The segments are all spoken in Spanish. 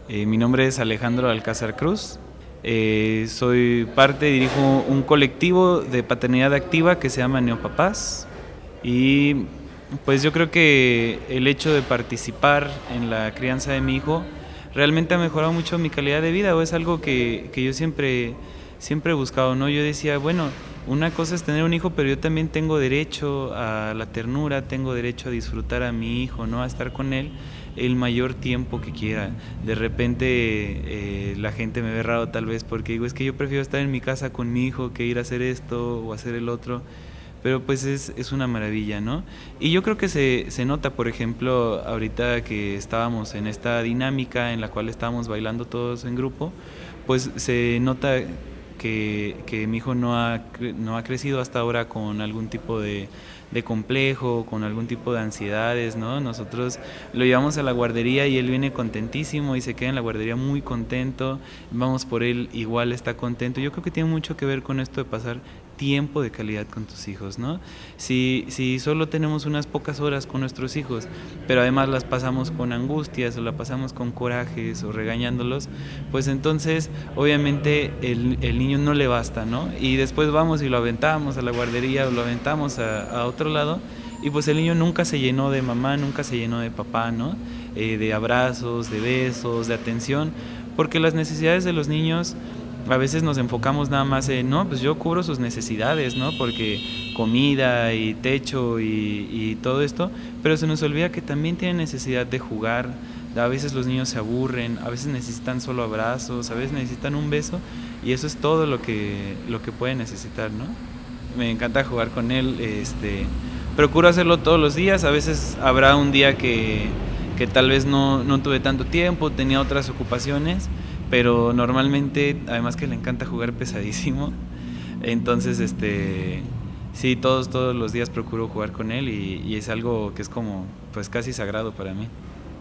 Mi nombre es Alejandro Alcázar Cruz. Soy parte, dirijo un colectivo de paternidad activa que se llama Neopapás. Y pues yo creo que el hecho de participar en la crianza de mi hijo realmente ha mejorado mucho mi calidad de vida, o es algo que yo siempre he buscado, ¿no? Yo decía, bueno, una cosa es tener un hijo, pero yo también tengo derecho a la ternura, tengo derecho a disfrutar a mi hijo, ¿no? A estar con él el mayor tiempo que quiera. De repente la gente me ve raro tal vez porque digo, es que yo prefiero estar en mi casa con mi hijo que ir a hacer esto o hacer el otro, pero pues es una maravilla, ¿no? Y yo creo que se nota, por ejemplo, ahorita que estábamos en esta dinámica en la cual estábamos bailando todos en grupo, pues se nota que mi hijo no ha crecido hasta ahora con algún tipo de complejo, con algún tipo de ansiedades, ¿no? Nosotros lo llevamos a la guardería y él viene contentísimo y se queda en la guardería muy contento, vamos por él, igual está contento. Yo creo que tiene mucho que ver con esto de pasar tiempo de calidad con tus hijos, ¿no? Si solo tenemos unas pocas horas con nuestros hijos, pero además las pasamos con angustias o la pasamos con corajes o regañándolos, pues entonces obviamente el niño no le basta, ¿no? Y después vamos y lo aventamos a la guardería o lo aventamos a otro lado y pues el niño nunca se llenó de mamá, nunca se llenó de papá, ¿no? De abrazos, de besos, de atención, porque las necesidades de los niños a veces nos enfocamos nada más en, no, pues yo cubro sus necesidades, ¿no? Porque comida y techo y todo esto, pero se nos olvida que también tienen necesidad de jugar. A veces los niños se aburren, a veces necesitan solo abrazos, a veces necesitan un beso y eso es todo lo que pueden necesitar, ¿no? Me encanta jugar con él, procuro hacerlo todos los días, a veces habrá un día que tal vez no tuve tanto tiempo, tenía otras ocupaciones, pero normalmente, además que le encanta jugar pesadísimo, entonces sí, todos los días procuro jugar con él y es algo que es como pues casi sagrado para mí.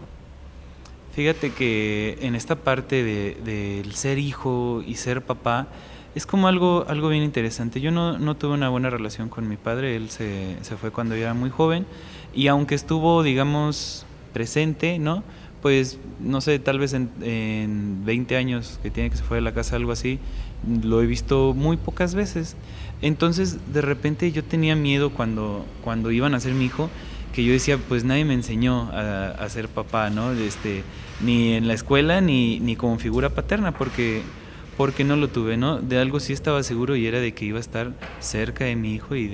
Fíjate que en esta parte del ser hijo y ser papá es como algo bien interesante. Yo no tuve una buena relación con mi padre, él se fue cuando yo era muy joven y aunque estuvo, digamos, presente, ¿no? Pues no sé, tal vez en 20 años que tiene que se fue de la casa, algo así, lo he visto muy pocas veces. Entonces, de repente yo tenía miedo cuando iban a ser mi hijo, que yo decía, pues nadie me enseñó a ser papá, ¿no? Ni en la escuela ni como figura paterna, porque no lo tuve, ¿no? De algo sí estaba seguro y era de que iba a estar cerca de mi hijo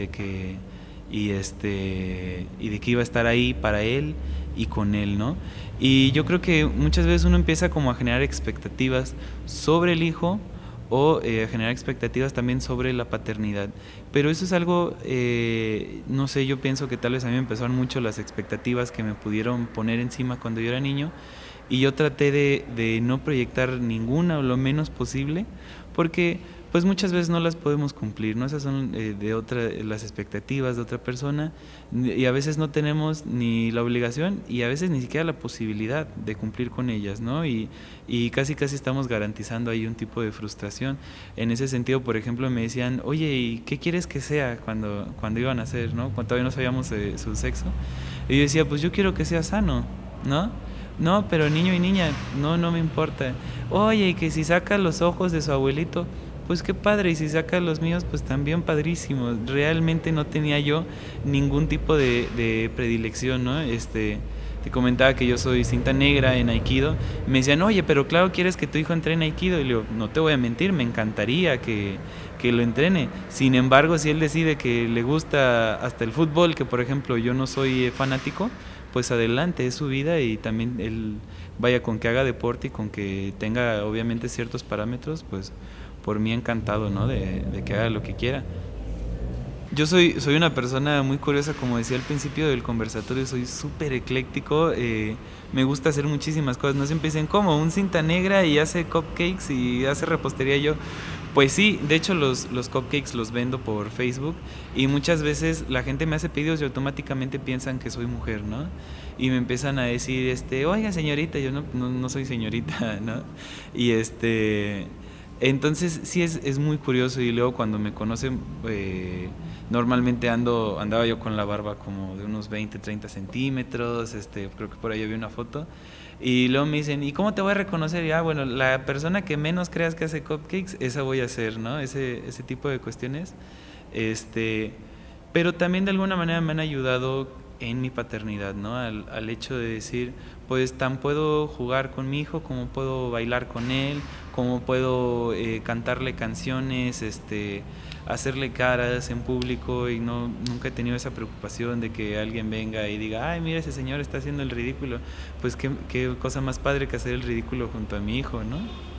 y de que iba a estar ahí para él y con él, ¿no? Y yo creo que muchas veces uno empieza como a generar expectativas sobre el hijo o a generar expectativas también sobre la paternidad. Pero eso es algo, no sé, yo pienso que tal vez a mí me empezaron mucho las expectativas que me pudieron poner encima cuando yo era niño y yo traté de no proyectar ninguna o lo menos posible porque pues muchas veces no las podemos cumplir, ¿no? Esas son las expectativas de otra persona y a veces no tenemos ni la obligación y a veces ni siquiera la posibilidad de cumplir con ellas, ¿no? Y casi estamos garantizando ahí un tipo de frustración. En ese sentido, por ejemplo, me decían, oye, ¿y qué quieres que sea cuando iban a nacer, ¿no? Cuando todavía no sabíamos su sexo. Y yo decía, pues yo quiero que sea sano, ¿no? No, pero niño y niña, no me importa. Oye, y que si saca los ojos de su abuelito, pues qué padre, y si saca los míos, pues también padrísimo. Realmente no tenía yo ningún tipo de predilección, ¿no? Te comentaba que yo soy cinta negra en Aikido. Me decían, oye, pero claro, ¿quieres que tu hijo entrene Aikido? Y le digo, no te voy a mentir, me encantaría que lo entrene. Sin embargo, si él decide que le gusta hasta el fútbol, que por ejemplo yo no soy fanático, pues adelante, es su vida y también él vaya con que haga deporte y con que tenga obviamente ciertos parámetros, pues por mí encantado, ¿no? De que haga lo que quiera. Yo soy una persona muy curiosa, como decía al principio del conversatorio, soy súper ecléctico, me gusta hacer muchísimas cosas, no siempre dicen, ¿cómo? Un cinta negra y hace cupcakes y hace repostería yo. Pues sí, de hecho los cupcakes los vendo por Facebook y muchas veces la gente me hace pedidos y automáticamente piensan que soy mujer, ¿no? Y me empiezan a decir, oiga señorita, yo no soy señorita, ¿no? Y entonces sí es muy curioso y luego cuando me conocen, normalmente andaba yo con la barba como de unos 20, 30 centímetros, creo que por ahí había una foto. Y luego me dicen, ¿y cómo te voy a reconocer? Y bueno, la persona que menos creas que hace cupcakes, esa voy a hacer, ¿no? Ese tipo de cuestiones. Este, pero también de alguna manera me han ayudado en mi paternidad, ¿no? Al hecho de decir, pues tan puedo jugar con mi hijo como puedo bailar con él, como puedo cantarle canciones, hacerle caras en público y no nunca he tenido esa preocupación de que alguien venga y diga, ay, mira, ese señor está haciendo el ridículo. Pues qué cosa más padre que hacer el ridículo junto a mi hijo, ¿no?